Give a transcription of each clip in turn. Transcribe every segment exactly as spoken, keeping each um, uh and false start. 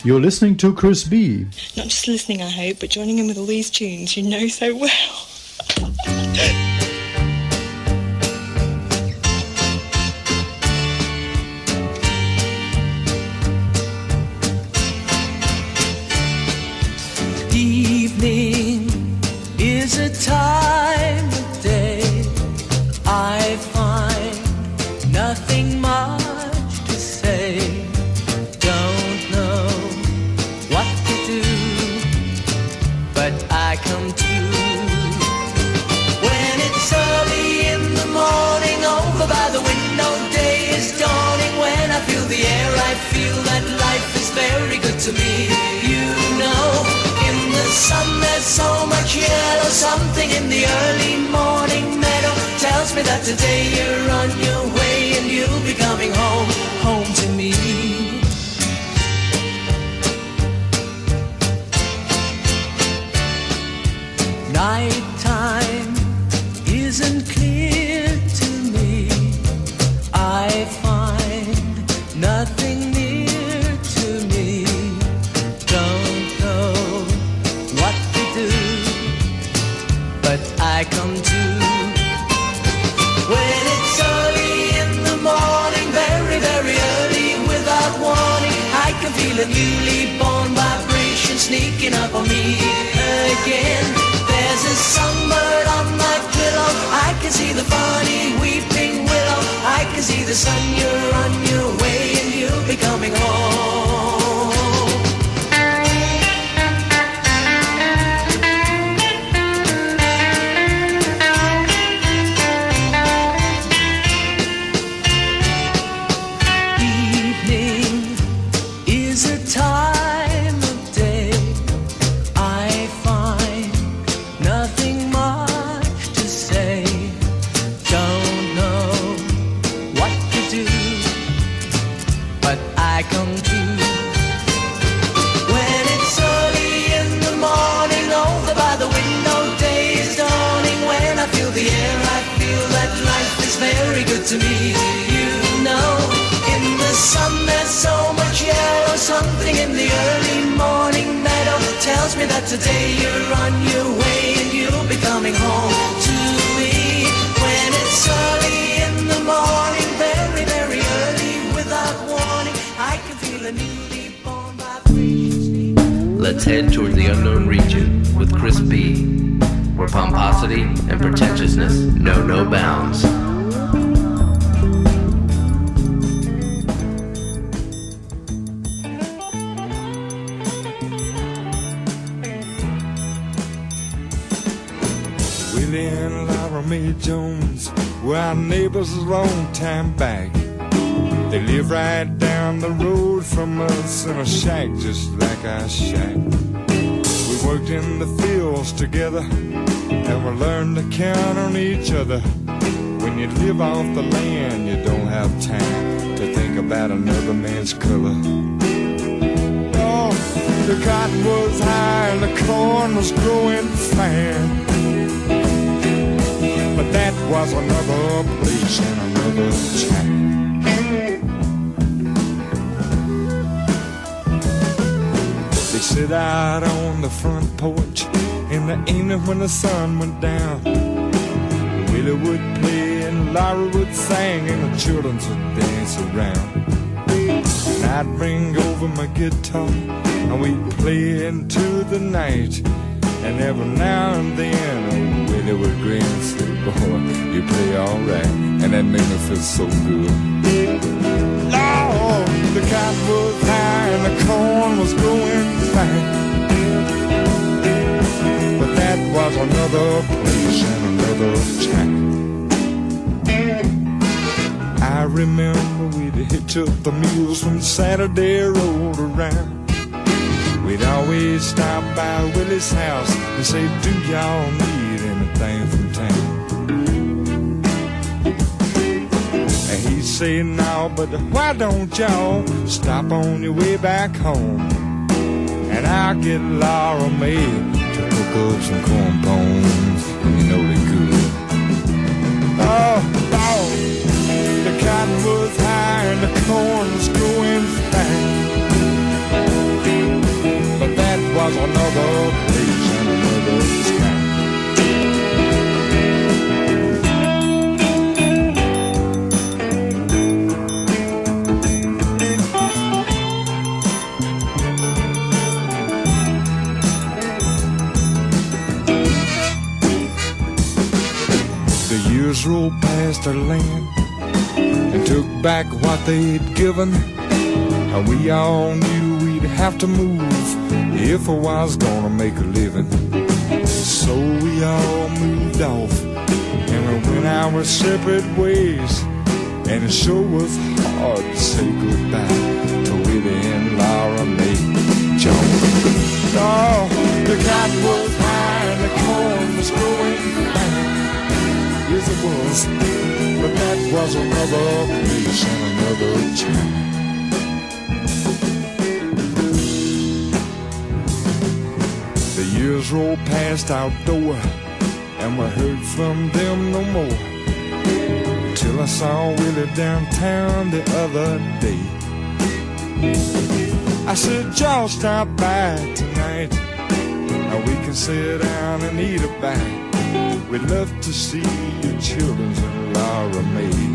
You're listening to Chris B. Not just listening, I hope, but joining in with all these tunes you know so well. Evening is a time of day I find nothing much to say. Don't know what to do, but I come to. When it's early in the morning, over by the window, day is dawning. When I feel the air, I feel that life is very good to me. You know, in the sun there's so much yellow. Something in the early morning meadow tells me that today you're on your way and you'll be coming home, home to me. Nighttime isn't clear to me. I find nothing near to me. Don't know what to do, but I come to. When it's early in the morning, very, very early, without warning, I can feel a newly born vibration sneaking up on me again. There's a songbird on my pillow, I can see the funny weeping willow, I can see the sun, you're on your way and you'll be coming home. Evening is a time of day I find nothing much to say. Don't know what to do, but I come to. When it's early in the morning, over by the window, day is dawning. When I feel the air, I feel that life is very good to me. You know, in the sun there's so much yellow. Something in the early morning meadow tells me that today you're on your way and you'll be coming home to me. When it's early in the morning, very, very early, without warning, I can feel a newly born vibration. Let's head toward the unknown region with Chris B, where pomposity and pretentiousness know no bounds. Willie and Laura Mae Jones were our neighbors a long time back. They live right down the road from us in a shack just like our shack. We worked in the fields together and we learned to count on each other. When you live off the land, you don't have time to think about another man's color. Oh, the cotton was high and the corn was growing fine. But that was another place and another time. They sit out on the front porch in the evening when the sun went down. Willie would play and Laura would sing and the children would dance around. And I'd bring over my guitar and we'd play into the night. And every now and then, oh, Willie would grin and say, boy, you play alright. And that made me feel so good. Lord, the cotton was high and the corn was growing fine. But that was another place and another time. I remember we'd hitch up the mules when Saturday rolled around. We'd always stop by Willie's house and say, do y'all need anything from town? And he'd say, no, but why don't y'all stop on your way back home? And I'll get Laura Mae to cook up some corn bones, and you know they good. Oh, oh, the cotton was high and the corn was growing fine. years rolled past our land and took back what they'd given, and we all knew we'd have to move if I was gonna make a living. So we all moved off and we went our separate ways, and it sure was hard to say goodbye to Willie and Laura Mae Jones. Oh, the cotton was high and the corn was growing fine. Yes, it was, but that was another place and another time. The years rolled past our door and we heard from them no more, till I saw Willie downtown the other day. I said, y'all stop by tonight, now we can sit down and eat a bite. We'd love to see your children and Laura Mae.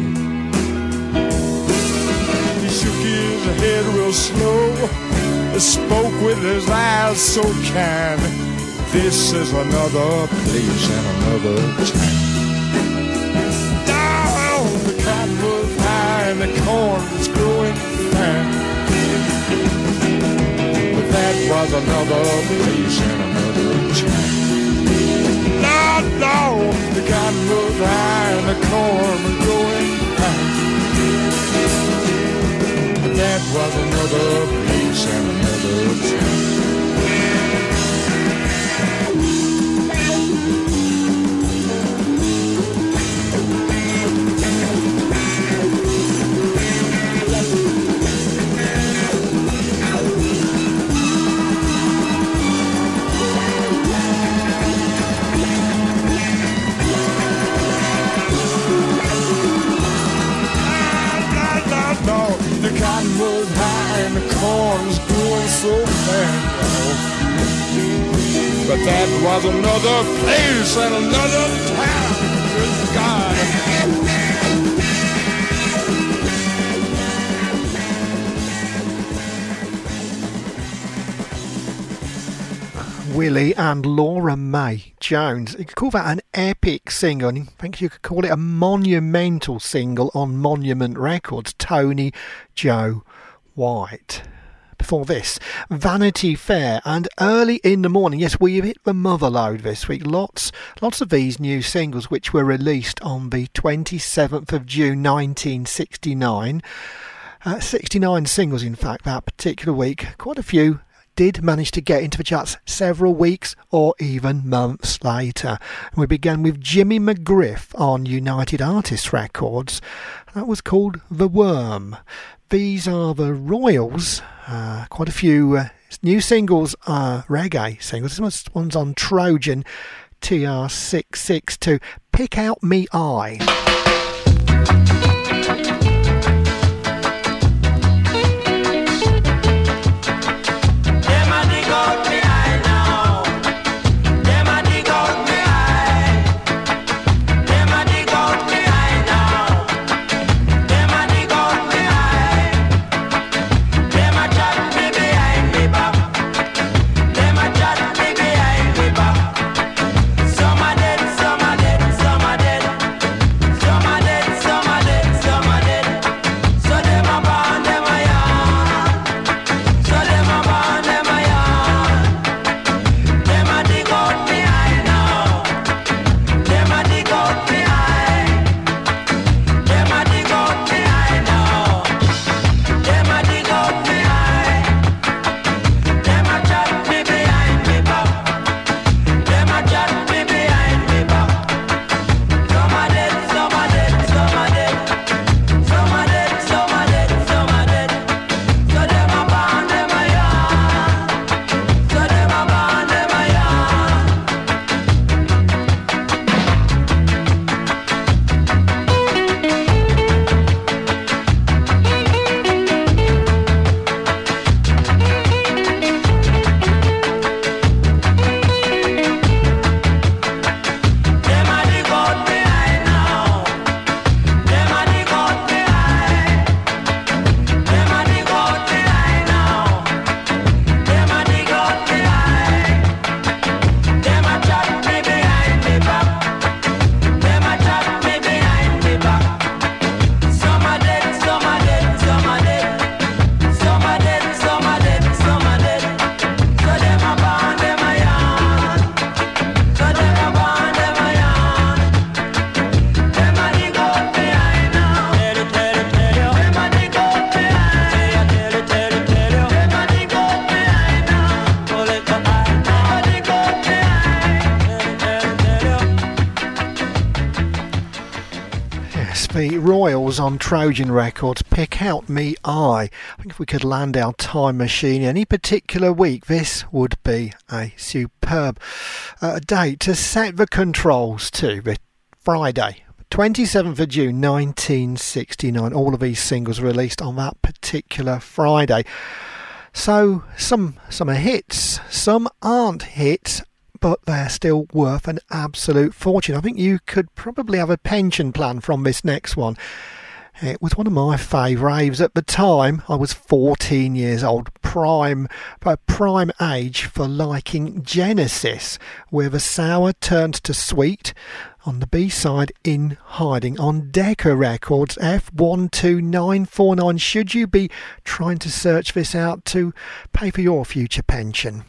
He shook his head real slow, spoke with his eyes so kind. This is another place and another time. Down the cotton was high and the corn was growing fine, but that was another place and another time. No, no, the cotton was high and the corn was growing fine, but that was another place and another time. The cotton was high and the corn was growing so fast, but that was another place and another time. Good God. Willie and Laura Mae Jones. You could call that an epic single, and in fact you could call it a monumental single on Monument Records, Tony Joe White. Before this, Vanity Fair and Early in the Morning. Yes, we hit the mother load this week. Lots, lots of these new singles which were released on the twenty-seventh of June nineteen sixty-nine. Uh, sixty-nine singles, in fact, that particular week. Quite a few did manage to get into the charts several weeks or even months later. We began with Jimmy McGriff on United Artists Records. That was called The Worm. These are the Royals. Uh, quite a few uh, new singles are reggae singles. This one's on Trojan T R six six two. Pick Out Me Eye. Some the Royals on Trojan Records, Pick Out Me Eye. I think if we could land our time machine any particular week, this would be a superb uh, date to set the controls to. The Friday, twenty-seventh of June nineteen sixty-nine. All of these singles released on that particular Friday. So some some are hits, some aren't hits, but they're still worth an absolute fortune. I think you could probably have a pension plan from this next one. It was one of my favourites at the time. I was fourteen years old, prime, uh, prime age for liking Genesis, where the sour turned to sweet. On the B-side, In Hiding, on Decca Records, F one two nine four nine. Should you be trying to search this out to pay for your future pension?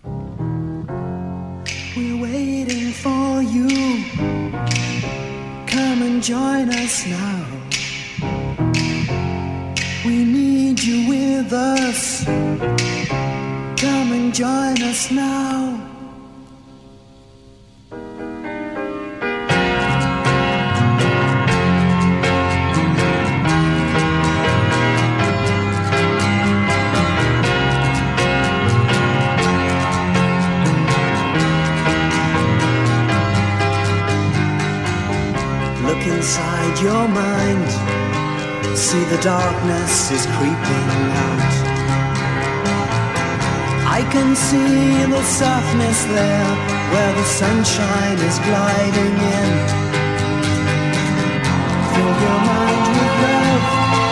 We're waiting for you. Come and join us now. We need you with us. Come and join us now. Look inside your mind. See the darkness is creeping out. I can see the softness there where the sunshine is gliding in. Fill your mind with love.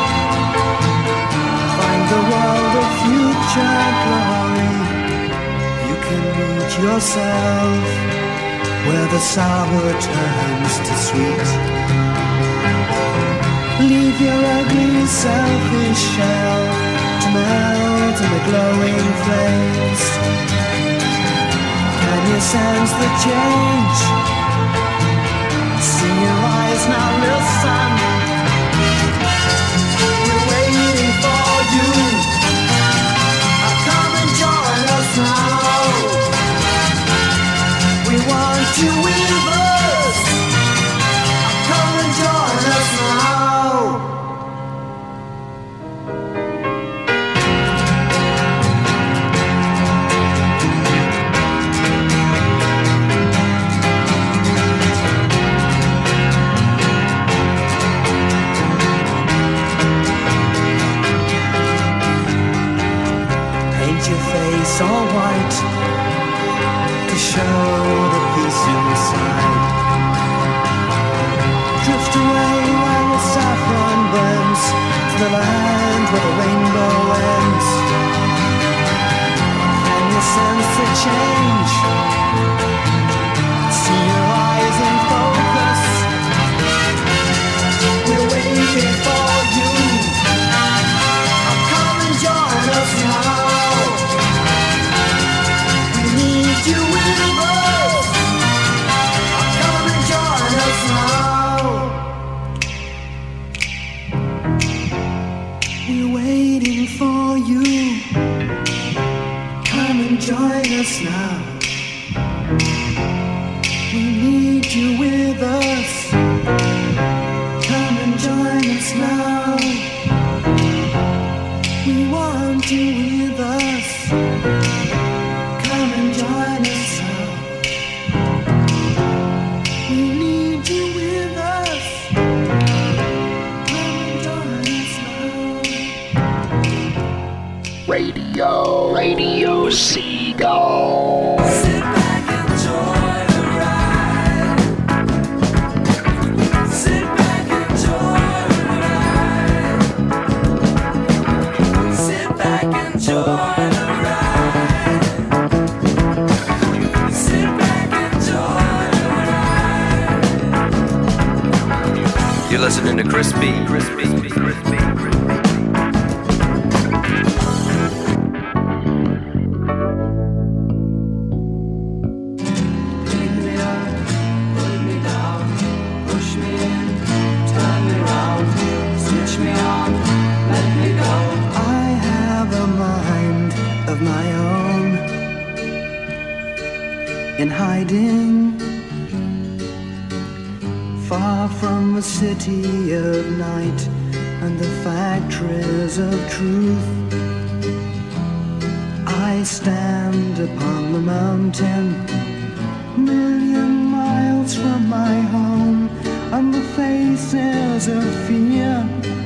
Find the world of future glory. You can meet yourself where the sour turns to sweet. Leave your ugly selfish shell to melt in the glowing flames. Can you sense the change? See your eyes now, listen. We're waiting for you. Come and join us now. We want you with us. Come and join us now. All white to show the peace inside. Drift away while the saffron burns to the land where the rainbow ends. Can you sense the change? See your eyes in focus. We're waiting for you. Come and join us now. You with us. Come and join us now. We're waiting for you. Come and join us now. We need you with us. Come and join us now. We want you with us. Come and join us now. We need you with us. Come and join us now. Radio, Radio Seagull. Sit back and enjoy the ride. Sit back and enjoy the ride. Sit back and enjoy. You're listening to Chris B. Chris B. Chris B. In hiding, Far from the city of night and the factories of truth, I stand upon the mountain, million miles from my home, and the faces of fear.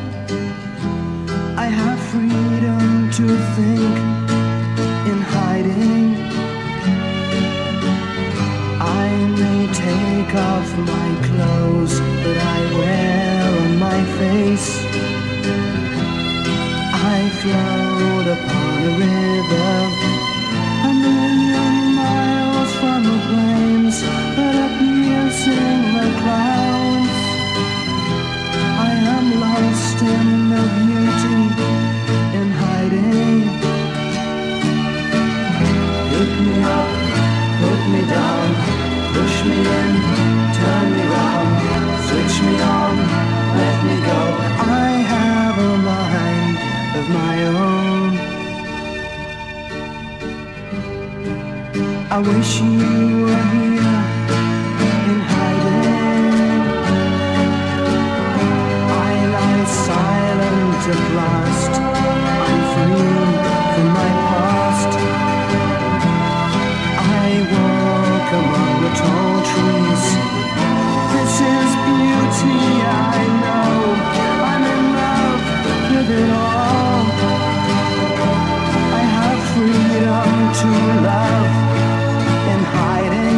I have freedom to think in hiding. I may take off my clothes that I wear on my face. I float upon a river, a million miles from the plains that are piercing the clouds. I am lost in the beauty in hiding. Pick me up, put me down, push me in, turn me round, switch me on, let me go. I have a mind of my own. I wish you were here in hiding. I lie silent at last, I'm free from my past. I walk among the tall trees. This is beauty, I know. I'm in love with it all. I have freedom to love in hiding.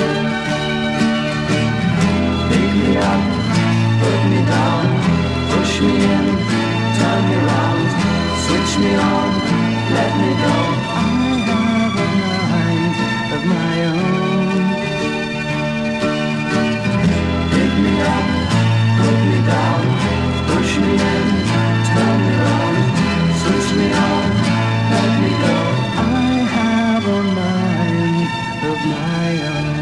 Pick me up, put me down, push me in, turn me round, switch me on, let me go. I have a mind of my own. Pick me up, put me down, push me in, turn me round, switch me on, let me go. I have a mind of my own.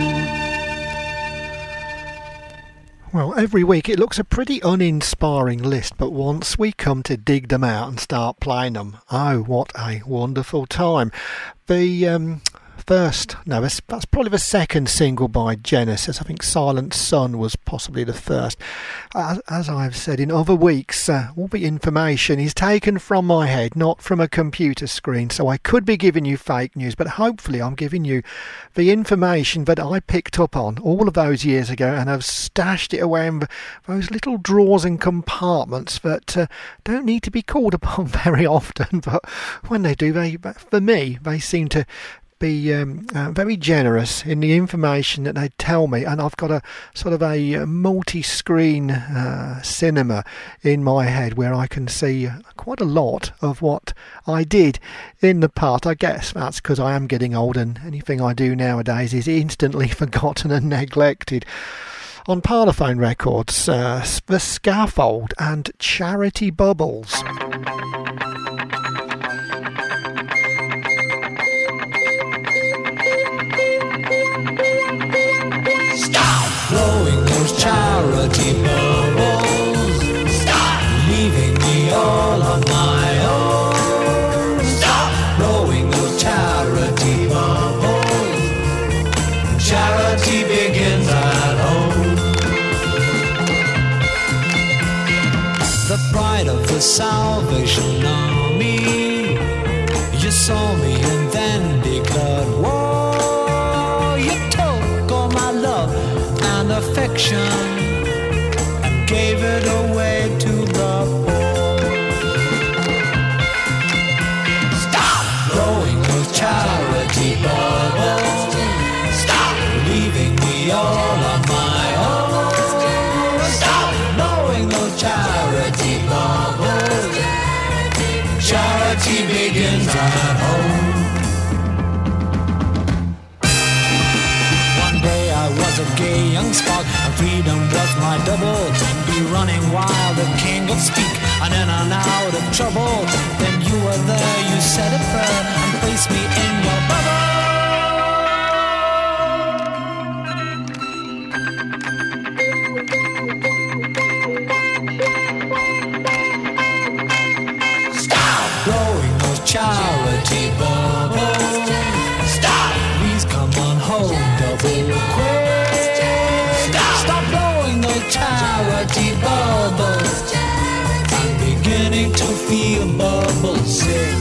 Well, every week it looks a pretty uninspiring list, but once we come to dig them out and start playing them, oh, what a wonderful time. The um, first, no, that's that's probably the second single by Genesis. I think Silent Sun was possibly the first. As, as I've said in other weeks, uh, all the information is taken from my head, not from a computer screen, so I could be giving you fake news, but hopefully I'm giving you the information that I picked up on all of those years ago and have stashed it away in those little drawers and compartments that uh, don't need to be called upon very often, but when they do, they, for me, they seem to be um, uh, very generous in the information that they tell me, and I've got a sort of a, a multi-screen uh, cinema in my head where I can see quite a lot of what I did in the past. I guess that's because I am getting old and anything I do nowadays is instantly forgotten and neglected. On Parlophone Records, uh, The Scaffold and Charity Bubbles. Blowing those charity bubbles. Stop leaving me all on my own. Stop blowing those charity bubbles. Charity begins at home. The pride of the Salvation Army. You saw me and then declared war. Affection and gave it away to the poor. Stop blowing those charity bubbles. Stop leaving me all on my own. Stop blowing those charity bubbles. Charity begins at home. Was a gay young spark, and freedom was my double. Be running wild, the king of speak, and in and out of trouble. Then you were there, you said a prayer, and placed me in your bubble. Stop blowing those charity bubbles. Stop, please come on home, double quick. Stop blowing charity bubbles. I'm beginning to feel bubbles sick.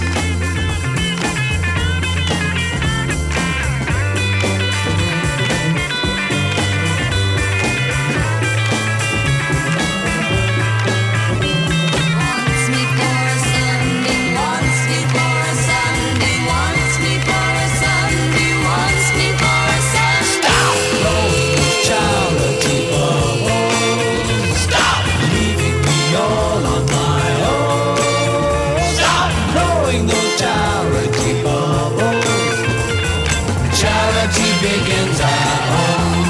Begins at home.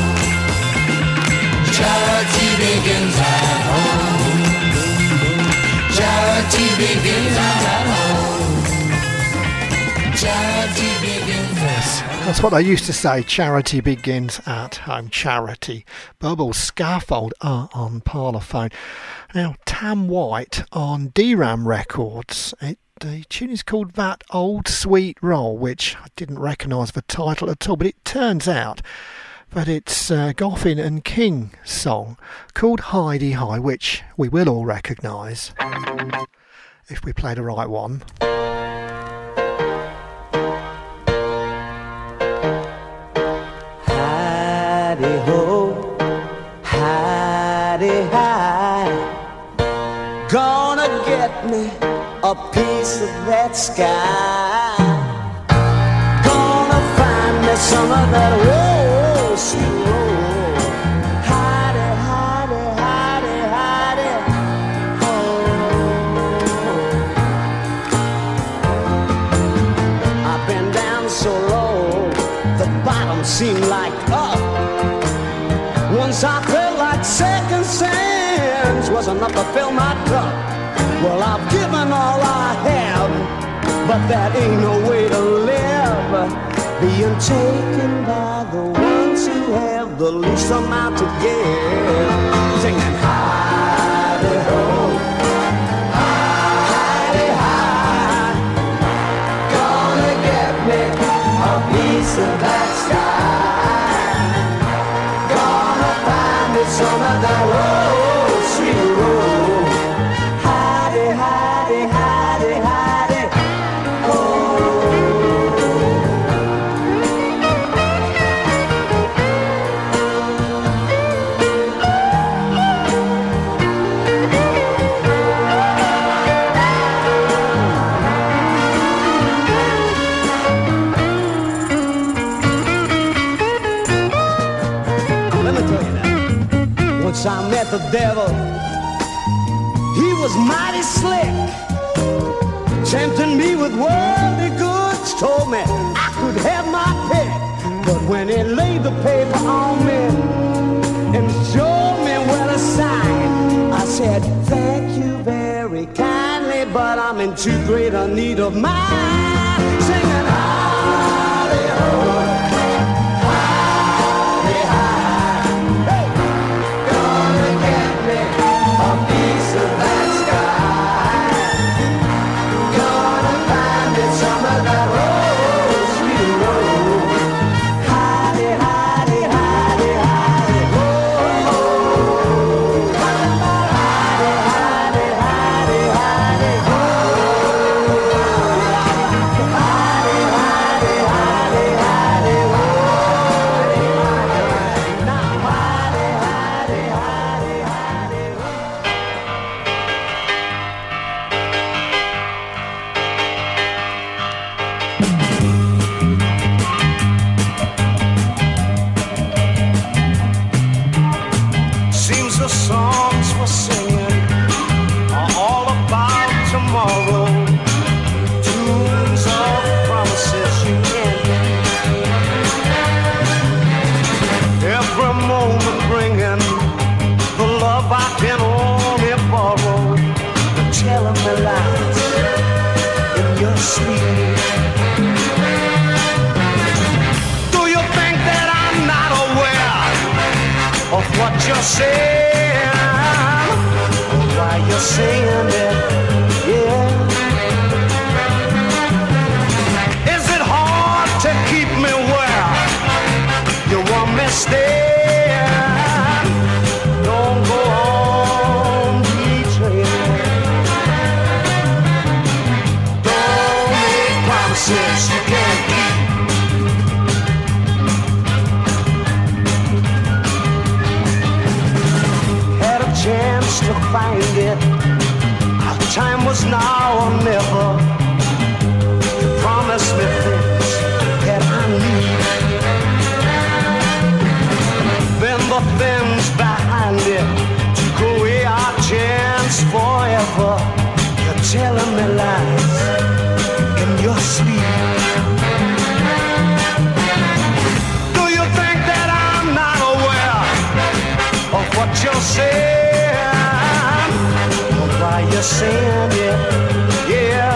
Charity begins at home. Charity begins at home. Charity begins at home. That's what I used to say. Charity begins at home. Charity. Bubbles, Scaffold are on Parlophone. Now, Tam White on D RAM Records. It The tune is called That Old Sweet Roll, which I didn't recognise the title at all, but it turns out that it's uh, Goffin and King song called Heidi High, which we will all recognise if we play the right one. Heidi ho, Heidi high, gonna get me a piece of that sky. Gonna find me some of that old sweet roll. Heidi, Heidi, Heidi, Heidi, oh. I've been down so low, the bottom seemed like up. Once I felt like second sands was enough to fill my cup. Well, I've given all I have, but that ain't no way to live. Being taken by the ones who have the least amount to give. Singing Heidi ho, Heidi high, gonna get me a piece of that sky. Gonna find me some of that old sweet roll. I met the devil, he was mighty slick, tempting me with worldly goods, told me I could have my pick. But when he laid the paper on me and showed me where to sign, I said, thank you very kindly, but I'm in too great a need of mine. Singing Heidi ho, Heidi high. What you're saying, why you're saying it, yeah. Is it hard to keep me where you want me staying? Don't go lost to find it. Our time was now or never. You promised me things that I need. Then the things behind it took away our chance forever. You're telling me lies in your sleep. Do you think that I'm not aware of what you're saying? Or why you're saying it? Yeah.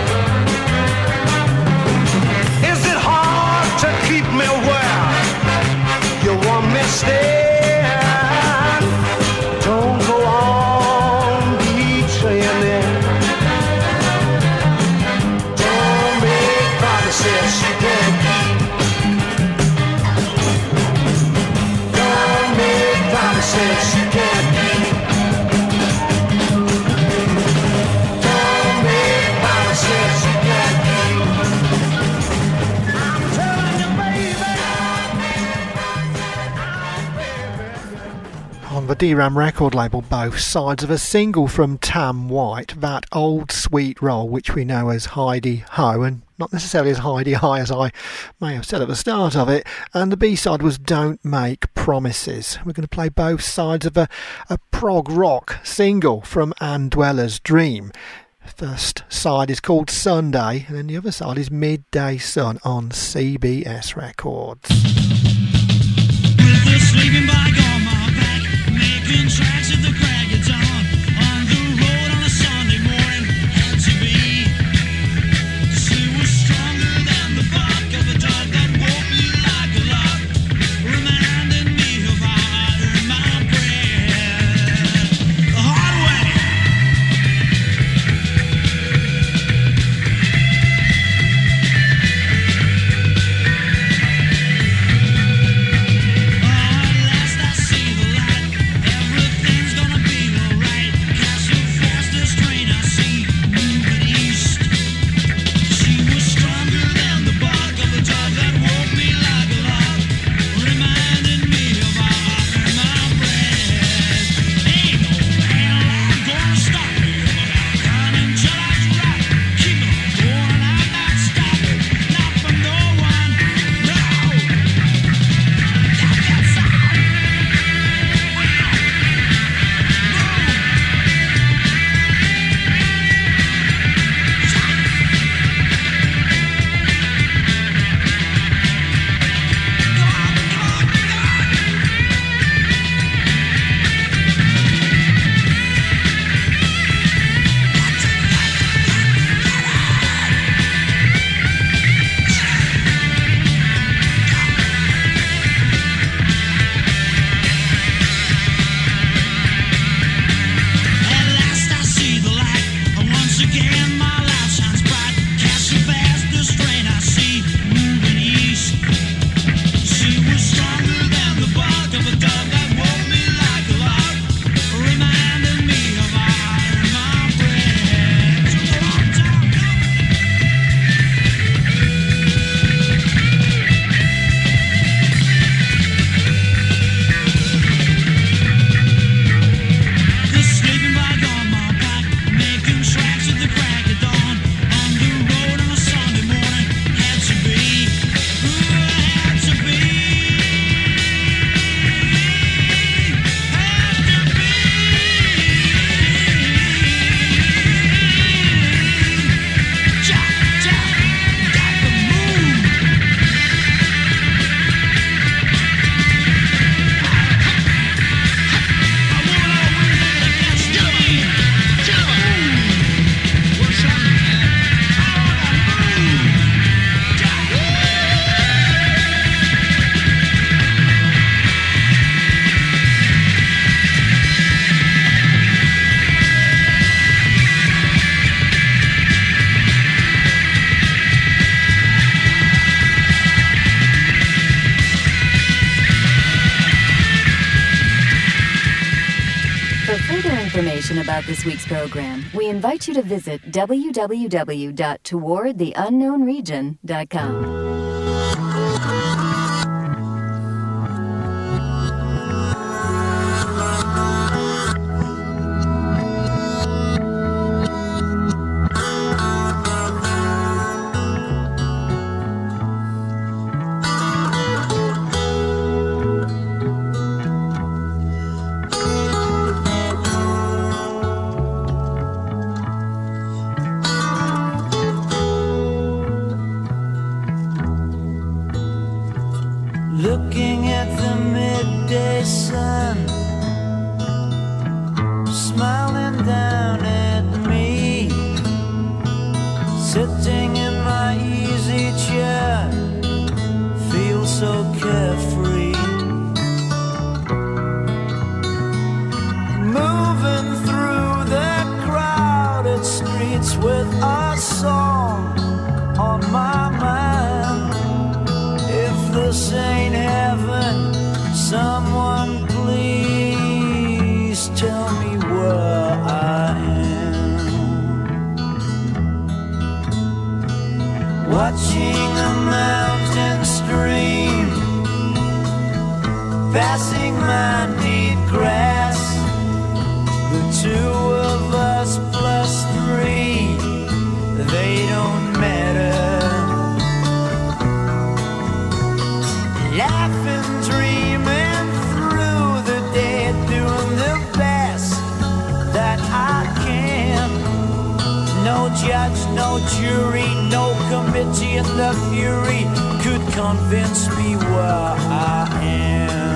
Is it hard to keep me where you want me staying? Don't go on betraying me. Don't make promises you can't keep. Don't make promises you can't keep. Don't make promises you can't keep. I'm telling you, baby. On the D RAM record label, both sides of a single from Tam White, that old sweet roll which we know as Heidi Ho, and not necessarily as Heidi High as I may have said at the start of it, and the B-side was Don't Make Promises. We're going to play both sides of a, a prog rock single from Ann Dweller's Dream. First side is called Sunday, and then the other side is Midday Sun on C B S Records. With the sleeping bag on my back, making tracks at the crack of dawn, on the road on a Sunday morning, had to be. She was stronger than the bark of a dog that woke me like a lark, reminding me of how I earned my bread the hard way. information about this week's program, we invite you to visit w w w dot toward the unknown region dot com. with a song on my mind. If this ain't heaven, someone please tell me where I am. Watching a mountain stream passing my neat grass, the two of us plus three, they don't matter. Laughing, dreaming through the day, doing the best that I can. No judge, no jury, no committee in the fury could convince me where I am.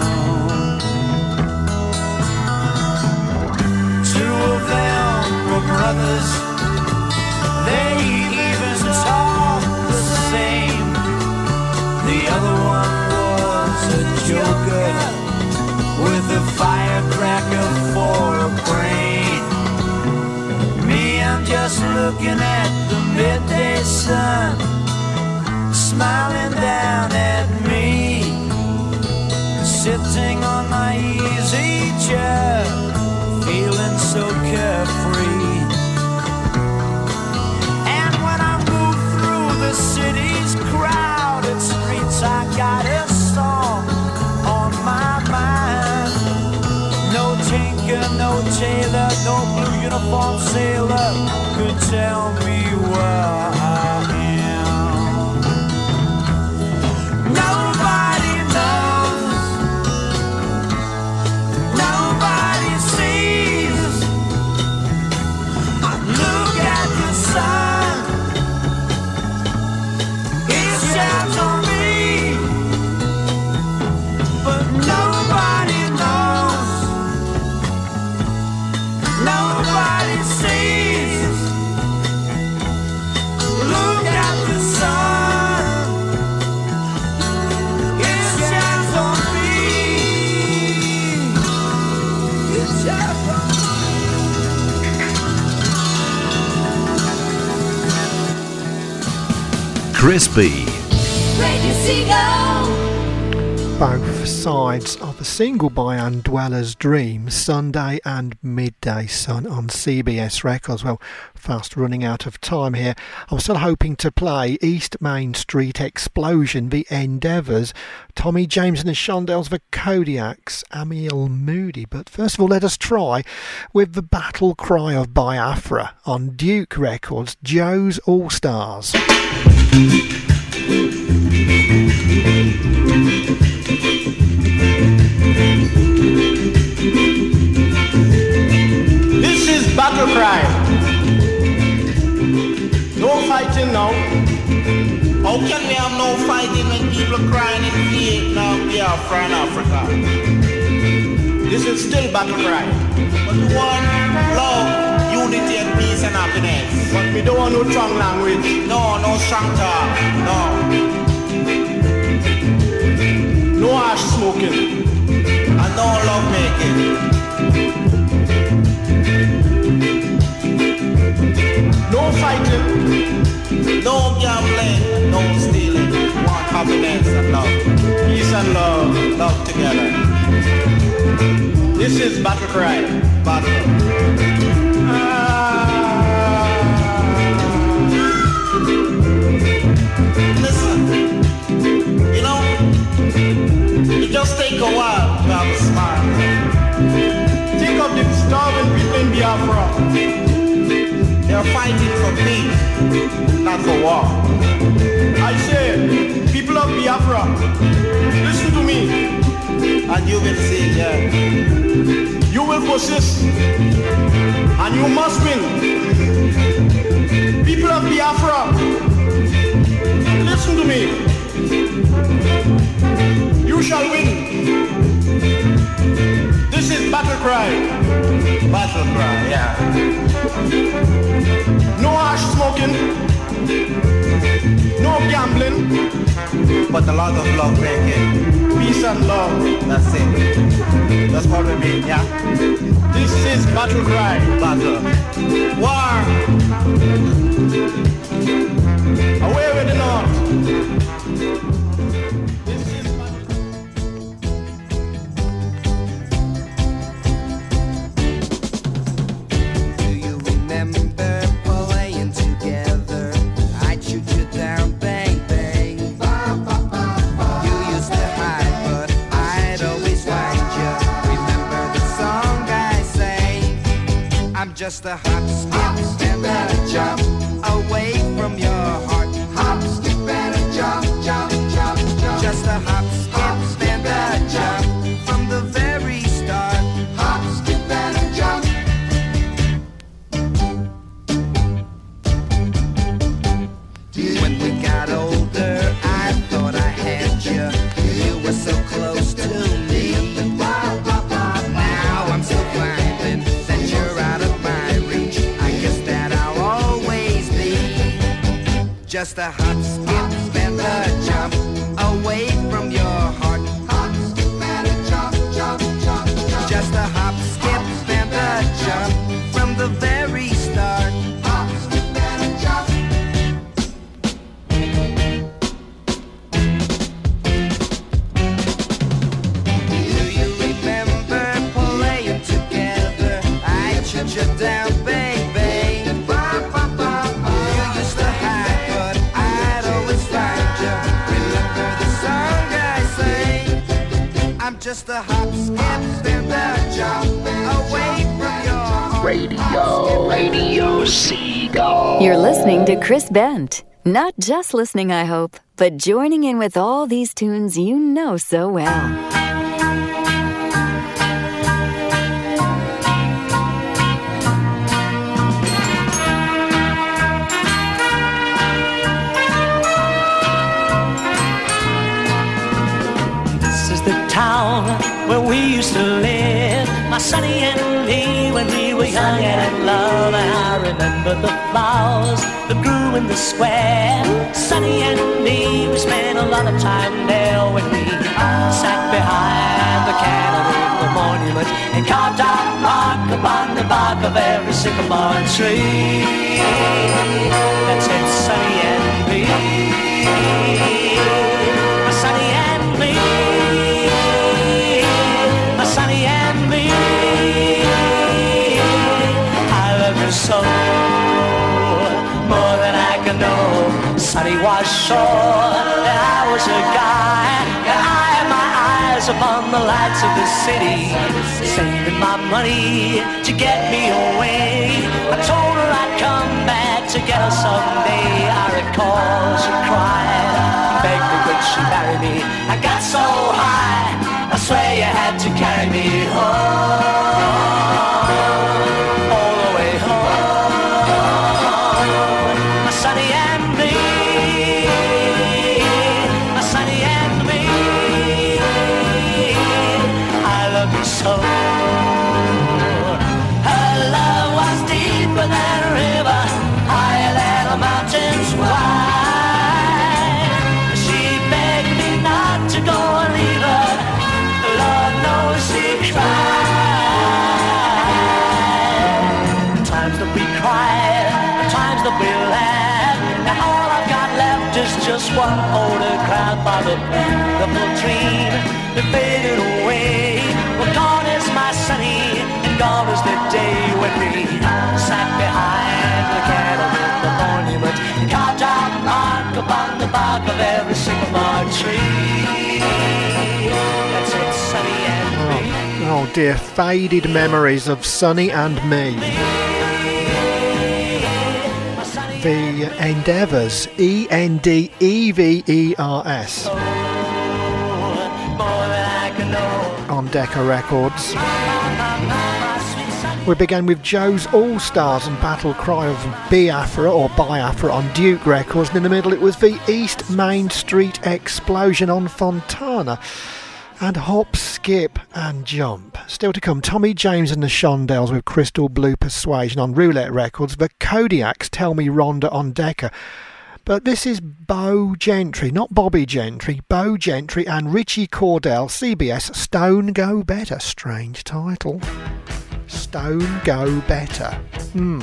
Two of them were brothers, they even talk the same. The other one was a joker with a firecracker for a brain. Me, I'm just looking at the midday sun, smiling down at me, sitting on my easy chair, feeling so carefree. And when I move through the city's crowded streets, I got a song on my mind. No tinker, no tailor, no blue uniform sailor could tell me where I am. Nobody knows, nobody sees. Look at the sun, it shines on me, but nobody knows, nobody sees. Look at the sun, it shines on me, it shines on me. Chris B. Radio Seagull. Both sides of the single by Undweller's Dream, Sunday and Midday Sun on C B S Records. Well, fast running out of time here. I was still hoping to play East Main Street Explosion, The Endeavours, Tommy James and the Shondells, The Kodiaks, Amiel Moody. But first of all, let us try with the Battle Cry of Biafra on Duke Records, Joe's All Stars. This is battle cry. No fighting now. How can we have no fighting when people are crying in Vietnam, Biafra, and Africa? This is still battle cry. But we want love, unity, and peace and happiness. But we don't want no strong language. No, no strong talk. No. No ash smoking. And no love making. No fighting. No gambling. No stealing. We want happiness and love. Peace and love. Love together. This is battle cry. Battle. Listen. You know, it just take a while to have a smile. Think of the starving people in Biafra. They're fighting for peace, not for war. I say, people of Biafra, listen to me. And you will see, yeah. You will persist, and you must win. People of Biafra, listen to me. You shall win. This is battle cry. Battle cry, yeah. No ash smoking. No gambling. But a lot of love making. Peace and love. That's it. That's what we remain, yeah? This is battle cry, battle. War. Away with the north. Just a hop, skip, and a jump away from your heart. Hop, skip, and a jump, jump, jump, jump. Just a hop, skip, and a jump from the very start. Hop, skip, and a jump. When we got older, I thought I had you. You were so close to me. Now I'm so finding that you're out of just a hop, skip, and a jump away from your heart. Hop, skip, and a jump, jump, jump, jump. Just a hop, skip, and a jump from the very start. Hop, skip, and a jump. Do you remember playing together? I chut you down, baby. Just a hop, skip, and a jump away from your heart. Radio, Radio Seagull. You're listening to Chris Bent. Not just listening, I hope, but joining in with all these tunes you know so well. Town where we used to live, my Sonny and me, when we were young and in love. And I remember the flowers that grew in the square. Sonny and me, we spent a lot of time there when we sat behind the cannon in the monument and carved our mark upon the bark of every sycamore tree. That's it, Sonny and me, my Sonny and me. Sonny and me, I love you so, more than I can know. Sonny was sure that I was a guy, and I had my eyes upon the lights of the city, saving my money to get me away. I told her I'd come back to get her someday. I recall she cried, begged me would she marry me. I got so high, I swear you had to carry me home, all the way home. My Sonny and me, my Sonny and me, I love you so. Her love was deeper than a river, higher than the mountains wide. She begged me not to go and leave her. Lord knows she cried. The times that we cried, the times that we laughed. Now all I've got left is just one photograph of a beautiful dream that faded away. Well, gone is my Sonny, and gone is the day when we sat behind the cannon in the monument and carved our mark upon the bark of every sycamore tree. That's it, Sonny and me. Oh dear, faded memories of Sonny and me. The Endeavours, E N D E V E R S, on Decca Records. We began with Joe's All Stars and Battle Cry of Biafra or Biafra on Duke Records, and in the middle it was the East Main Street Explosion on Fontana, and Hop, Skip and Jump. Still to come, Tommy James and the Shondells with Crystal Blue Persuasion on Roulette Records, the Kodiaks, Tell Me Rhonda on Decca, But this is Bo Gentry, not Bobby Gentry, Bo Gentry and Richie Cordell, C B S, Stone Go Better. Strange title. Stone Go Better. Hmm.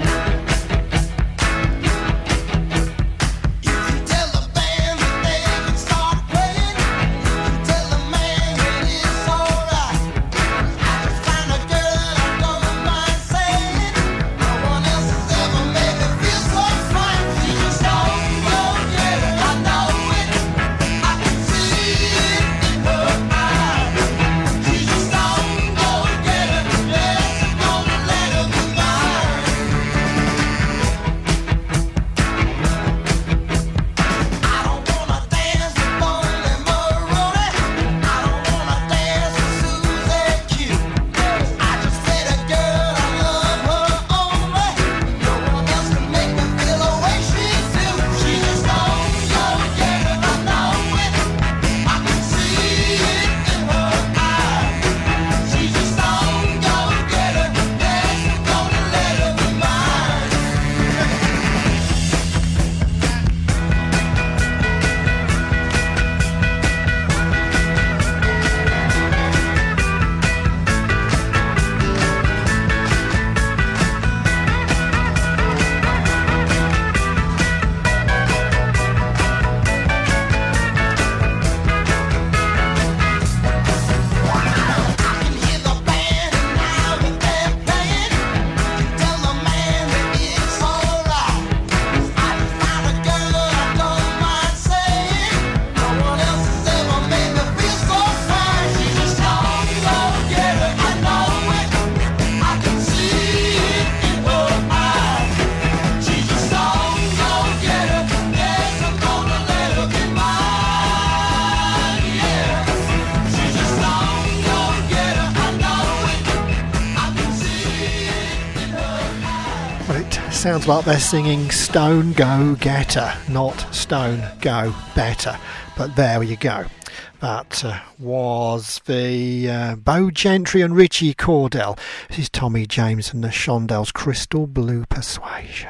Sounds like they're singing Stone Go Getter, not Stone Go Better. But there you go. That uh, was the uh, Bo Gentry and Richie Cordell. This is Tommy James and the Shondells' Crystal Blue Persuasion.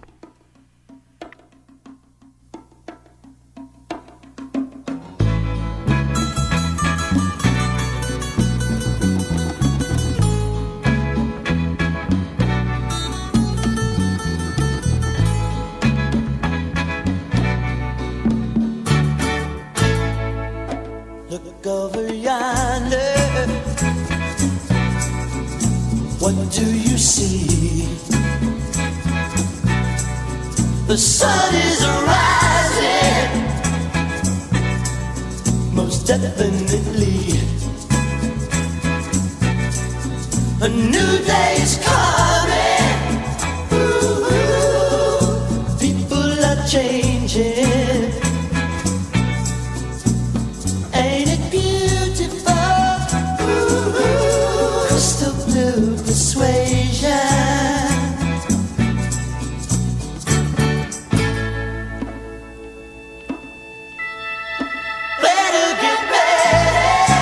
Over yonder, what do you see? The sun is rising, most definitely. A new day's coming. Ooh, people are changing. Ain't it beautiful? Ooh, crystal blue persuasion. Better get ready.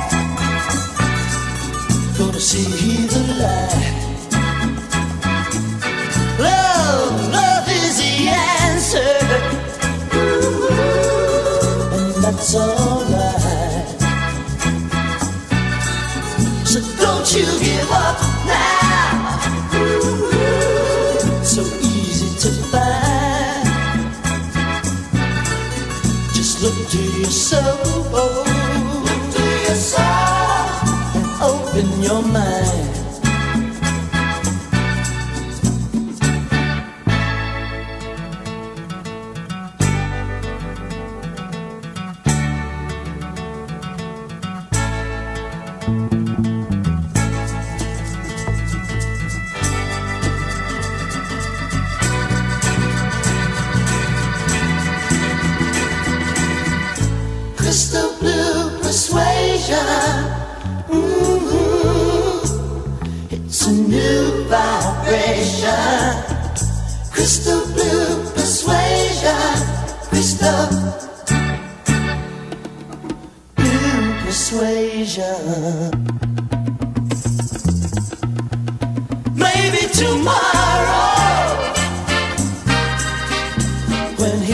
Gonna see the light. Love, love is the answer. Ooh, and that's alright. So don't you give up now. Ooh, so easy to find. Just look to your soul, look to your soul, and open your mind. Crystal blue persuasion. Mm-hmm. It's a new vibration. Crystal blue persuasion. Crystal blue persuasion. Maybe tomorrow, when he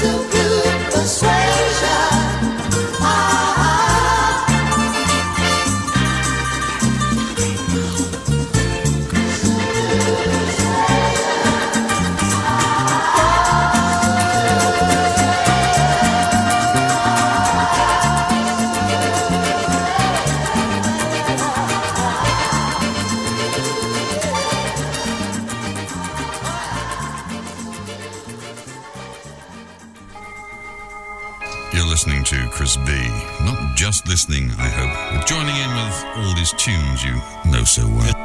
to blue persuasion. Listening to Chris B. Not just listening, I hope, but joining in with all these tunes you know so well.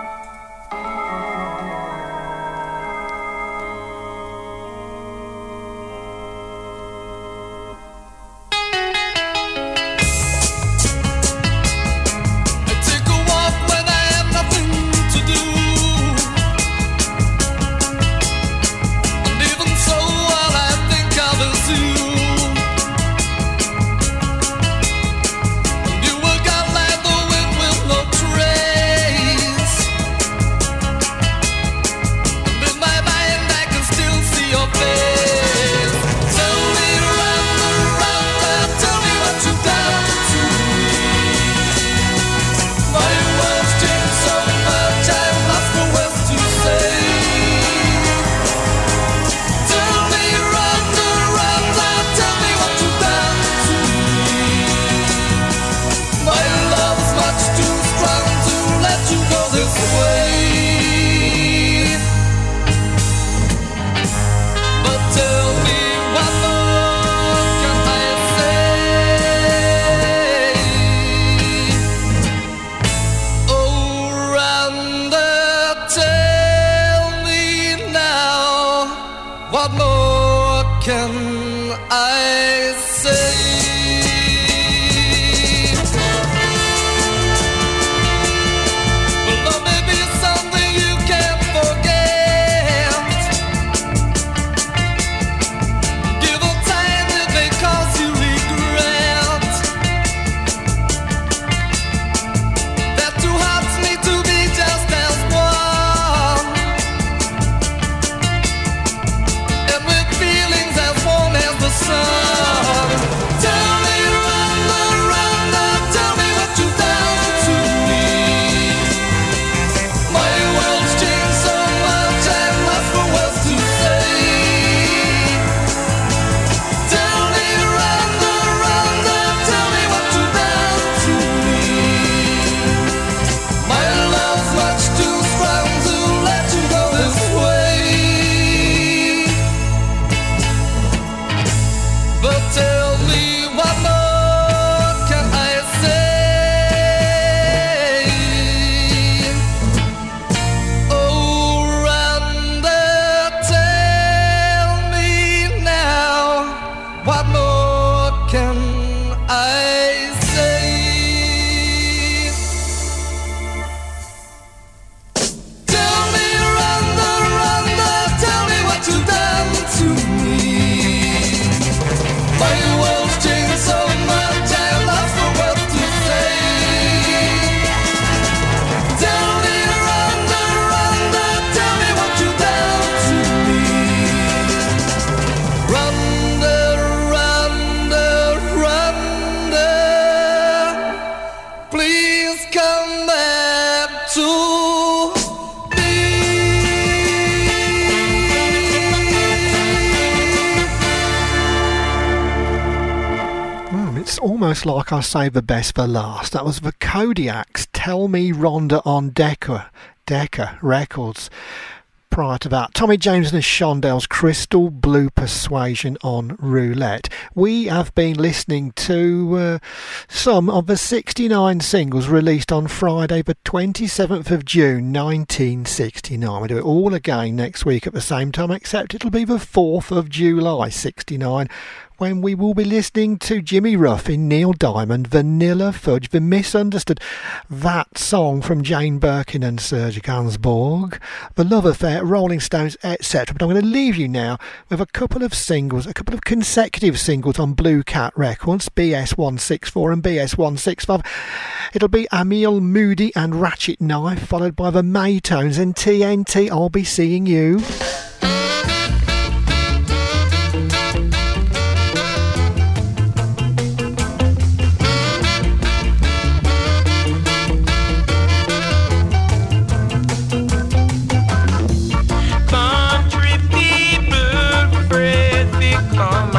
Almost like I saved the best for last. That was the Kodiaks, Tell Me Rhonda on Decca, Decca Records. Prior to that, Tommy James and the Shondells, Crystal Blue Persuasion on Roulette. We have been listening to uh, some of the sixty-nine singles released on Friday, the twenty-seventh of June nineteen sixty-nine. We'll do it all again next week at the same time, except it'll be the fourth of July sixty-nine, when we will be listening to Jimmy Ruffin, Neil Diamond, Vanilla Fudge, The Misunderstood, that song from Jane Birkin and Serge Gainsbourg, The Love Affair, Rolling Stones, et cetera. But I'm going to leave you now with a couple of singles, a couple of consecutive singles on Blue Cat Records, B S one sixty-four and B S one sixty-five. It'll be Amil Moody and Ratchet Knife, followed by the Maytones and T N T, I'll Be Seeing You.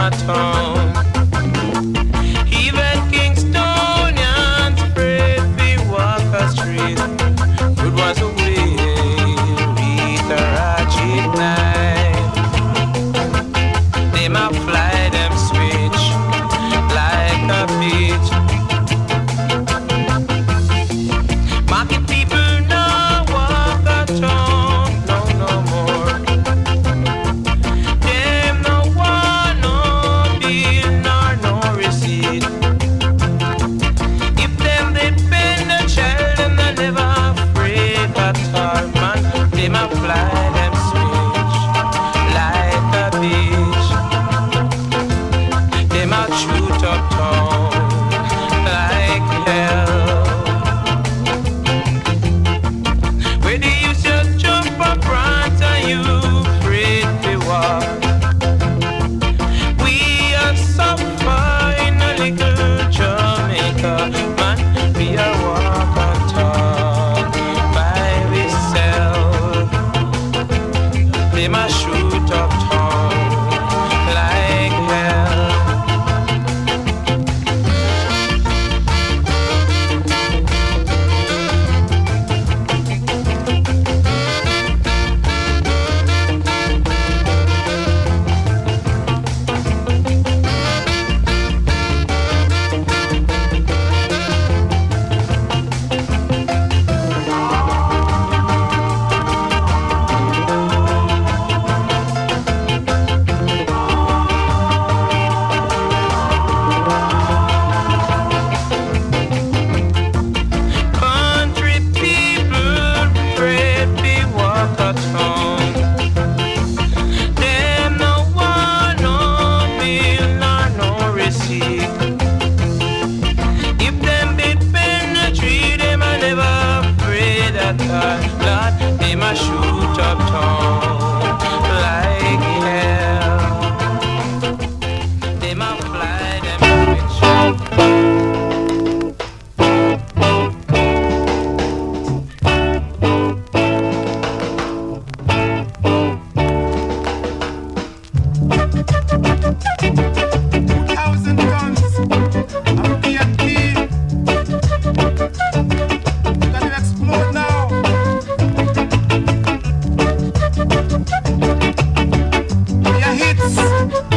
my town. Even Kingstonians afraid we walk a street. Good was a way, read the ratchet night. They might fly them switch like a beach. Market people now walk a town, no, no more. Them no want no bill nor no receipt. If them they bend the child, them they never afraid at all, man. They might fly them switch like a beach. They might shoot up town like hell. Where they used to jump up front and you afraid to walk. We are suffer in a little Jamaica, man. We are walk and talk by ourselves. They must shoot up town like hell. Country people afraid we walk a town. Them no want no bill nor no receipt. If them bid bend the tree, them are never afraid at all. Lord, they must shoot up town like hell. They must fly them switch. Thousand guns of B and P. Gonna explode now. Your hits.